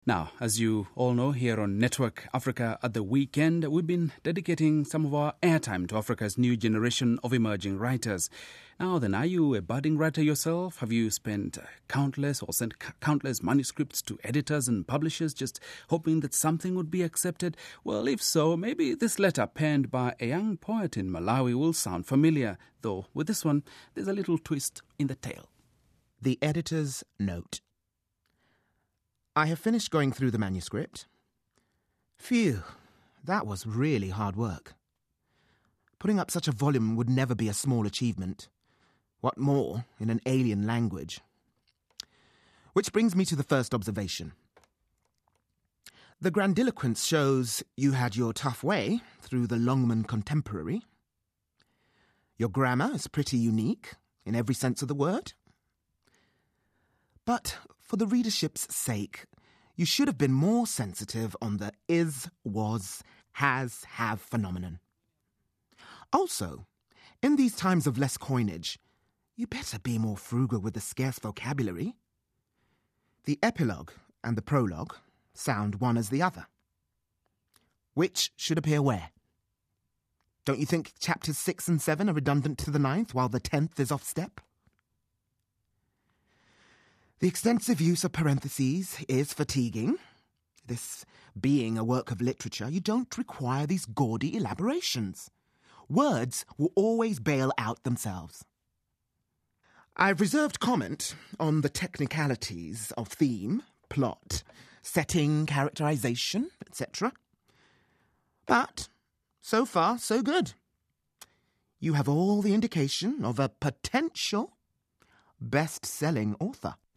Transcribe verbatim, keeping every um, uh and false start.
Now, as you all know, here on Network Africa at the weekend, we've been dedicating some of our airtime to Africa's new generation of emerging writers. Now then, are you a budding writer yourself? Have you spent countless or sent c- countless manuscripts to editors and publishers just hoping that something would be accepted? Well, if so, maybe this letter penned by a young poet in Malawi will sound familiar, though with this one, there's a little twist in the tale. The editor's note. I have finished going through the manuscript. Phew, that was really hard work. Putting up such a volume would never be a small achievement. What more in an alien language? Which brings me to the first observation. The grandiloquence shows you had your tough way through the Longman Contemporary. Your grammar is pretty unique in every sense of the word. But for the readership's sake, you should have been more sensitive on the is, was, has, have phenomenon. Also, in these times of less coinage, you better be more frugal with the scarce vocabulary. The epilogue and the prologue sound one as the other. Which should appear where? Don't you think chapters six and seven are redundant to the ninth, while the tenth is off step? The extensive use of parentheses is fatiguing. This being a work of literature, you don't require these gaudy elaborations. Words will always bail out themselves. I've reserved comment on the technicalities of theme, plot, setting, characterization, et cetera. But so far, so good. You have all the indication of a potential best-selling author.